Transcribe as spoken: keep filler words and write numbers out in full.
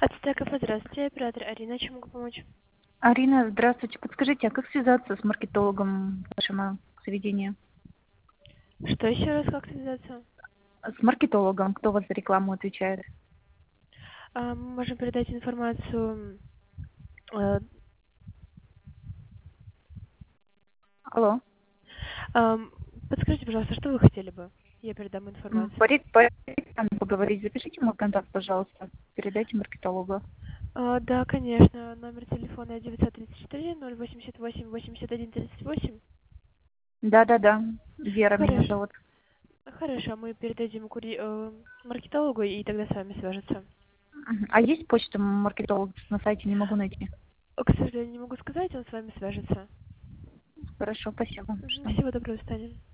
Ацтеков, здравствуйте, оператор Арина, чем могу помочь? Арина, здравствуйте. Подскажите, а как связаться с маркетологом вашего заведения? Что еще раз, как связаться? С маркетологом, кто у вас за рекламу отвечает? А, мы можем передать информацию. э, Алло. ам, Подскажите, пожалуйста, что вы хотели бы? Я передам М, информацию. По рек- по рекламу поговорить. Запишите мой контакт, пожалуйста. Передайте маркетологу. А, да, конечно, номер телефона девятьсот тридцать четыре ноль восемьдесят восемь восемьдесят один тридцать восемь. Да-да-да. Вера меня Хорошо. зовут. Хорошо, мы передадим кури... э, маркетологу, и тогда с вами свяжется. Мгм. А есть почта маркетолога? На сайте не могу найти. К сожалению, не могу сказать, он с вами свяжется. Хорошо, спасибо. Мгм, Что? всего доброго, Таня.